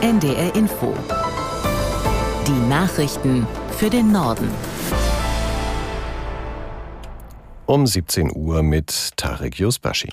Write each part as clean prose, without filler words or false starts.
NDR Info. Die Nachrichten für den Norden. Um 17 Uhr mit Tarek Yusbashi.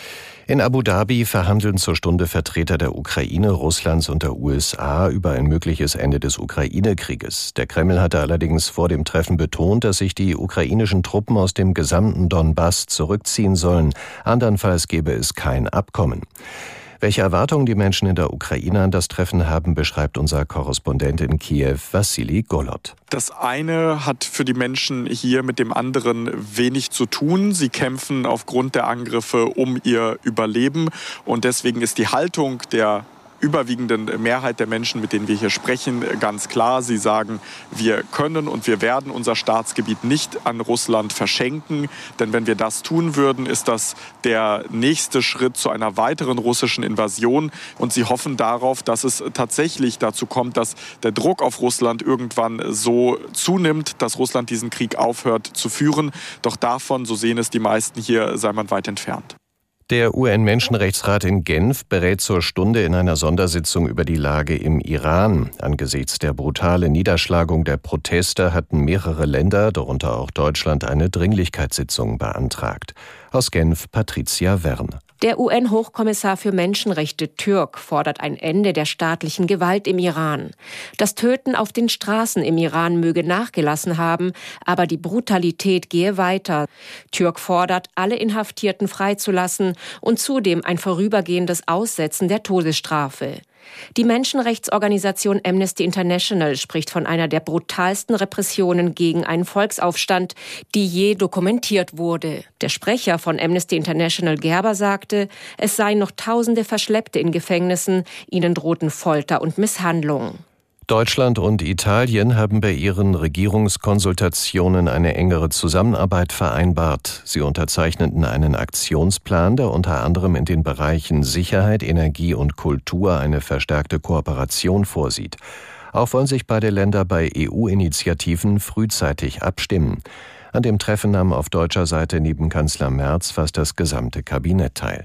In Abu Dhabi verhandeln zur Stunde Vertreter der Ukraine, Russlands und der USA über ein mögliches Ende des Ukraine-Krieges. Der Kreml hatte allerdings vor dem Treffen betont, dass sich die ukrainischen Truppen aus dem gesamten Donbass zurückziehen sollen. Andernfalls gäbe es kein Abkommen. Welche Erwartungen die Menschen in der Ukraine an das Treffen haben, beschreibt unser Korrespondent in Kiew, Wassili Golod. Das eine hat für die Menschen hier mit dem anderen wenig zu tun. Sie kämpfen aufgrund der Angriffe um ihr Überleben. Und deswegen ist die Haltung der überwiegenden Mehrheit der Menschen, mit denen wir hier sprechen, ganz klar. Sie sagen, wir können und wir werden unser Staatsgebiet nicht an Russland verschenken. Denn wenn wir das tun würden, ist das der nächste Schritt zu einer weiteren russischen Invasion. Und sie hoffen darauf, dass es tatsächlich dazu kommt, dass der Druck auf Russland irgendwann so zunimmt, dass Russland diesen Krieg aufhört zu führen. Doch davon, so sehen es die meisten hier, sei man weit entfernt. Der UN-Menschenrechtsrat in Genf berät zur Stunde in einer Sondersitzung über die Lage im Iran. Angesichts der brutalen Niederschlagung der Proteste hatten mehrere Länder, darunter auch Deutschland, eine Dringlichkeitssitzung beantragt. Aus Genf, Patricia Wern. Der UN-Hochkommissar für Menschenrechte Türk fordert ein Ende der staatlichen Gewalt im Iran. Das Töten auf den Straßen im Iran möge nachgelassen haben, aber die Brutalität gehe weiter. Türk fordert, alle Inhaftierten freizulassen und zudem ein vorübergehendes Aussetzen der Todesstrafe. Die Menschenrechtsorganisation Amnesty International spricht von einer der brutalsten Repressionen gegen einen Volksaufstand, die je dokumentiert wurde. Der Sprecher von Amnesty International, Gerber, sagte, es seien noch Tausende Verschleppte in Gefängnissen, ihnen drohten Folter und Misshandlung. Deutschland und Italien haben bei ihren Regierungskonsultationen eine engere Zusammenarbeit vereinbart. Sie unterzeichneten einen Aktionsplan, der unter anderem in den Bereichen Sicherheit, Energie und Kultur eine verstärkte Kooperation vorsieht. Auch wollen sich beide Länder bei EU-Initiativen frühzeitig abstimmen. An dem Treffen nahm auf deutscher Seite neben Kanzler Merz fast das gesamte Kabinett teil.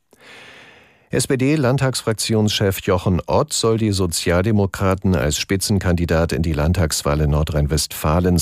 SPD-Landtagsfraktionschef Jochen Ott soll die Sozialdemokraten als Spitzenkandidat in die Landtagswahl in Nordrhein-Westfalen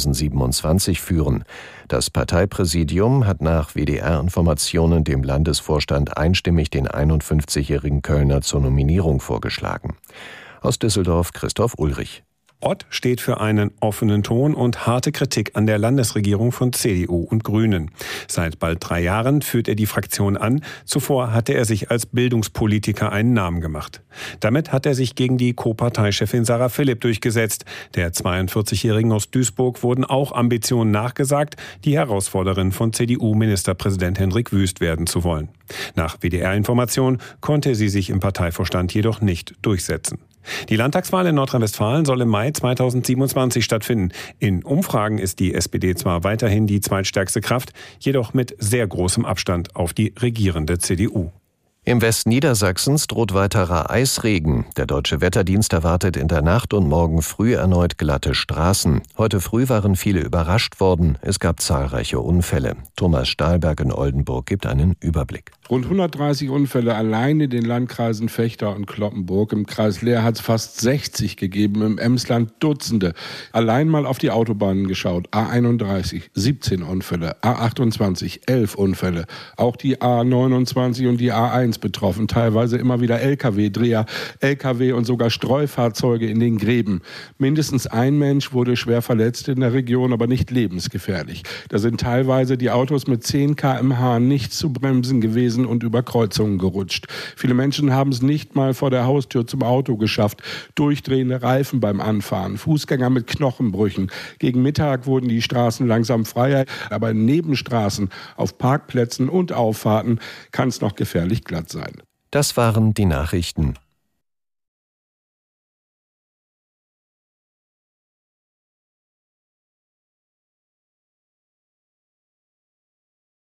2027 führen. Das Parteipräsidium hat nach WDR-Informationen dem Landesvorstand einstimmig den 51-jährigen Kölner zur Nominierung vorgeschlagen. Aus Düsseldorf Christoph Ulrich. Ott steht für einen offenen Ton und harte Kritik an der Landesregierung von CDU und Grünen. Seit bald 3 Jahren führt er die Fraktion an. Zuvor hatte er sich als Bildungspolitiker einen Namen gemacht. Damit hat er sich gegen die Co-Parteichefin Sarah Philipp durchgesetzt. Der 42-Jährigen aus Duisburg wurden auch Ambitionen nachgesagt, die Herausforderin von CDU-Ministerpräsident Hendrik Wüst werden zu wollen. Nach WDR-Information konnte sie sich im Parteivorstand jedoch nicht durchsetzen. Die Landtagswahl in Nordrhein-Westfalen soll im Mai 2027 stattfinden. In Umfragen ist die SPD zwar weiterhin die zweitstärkste Kraft, jedoch mit sehr großem Abstand auf die regierende CDU. Im Westen Niedersachsens droht weiterer Eisregen. Der Deutsche Wetterdienst erwartet in der Nacht und morgen früh erneut glatte Straßen. Heute früh waren viele überrascht worden. Es gab zahlreiche Unfälle. Thomas Stahlberg in Oldenburg gibt einen Überblick. Rund 130 Unfälle allein in den Landkreisen Vechta und Cloppenburg. Im Kreis Leer hat es fast 60 gegeben, im Emsland Dutzende. Allein mal auf die Autobahnen geschaut. A31, 17 Unfälle. A28, 11 Unfälle. Auch die A29 und die A1 betroffen. Teilweise immer wieder Lkw-Dreher, Lkw und sogar Streufahrzeuge in den Gräben. Mindestens ein Mensch wurde schwer verletzt in der Region, aber nicht lebensgefährlich. Da sind teilweise die Autos mit 10 km/h nicht zu bremsen gewesen und über Kreuzungen gerutscht. Viele Menschen haben es nicht mal vor der Haustür zum Auto geschafft. Durchdrehende Reifen beim Anfahren, Fußgänger mit Knochenbrüchen. Gegen Mittag wurden die Straßen langsam freier, aber in Nebenstraßen, auf Parkplätzen und Auffahrten kann es noch gefährlich glatt sein. Das waren die Nachrichten.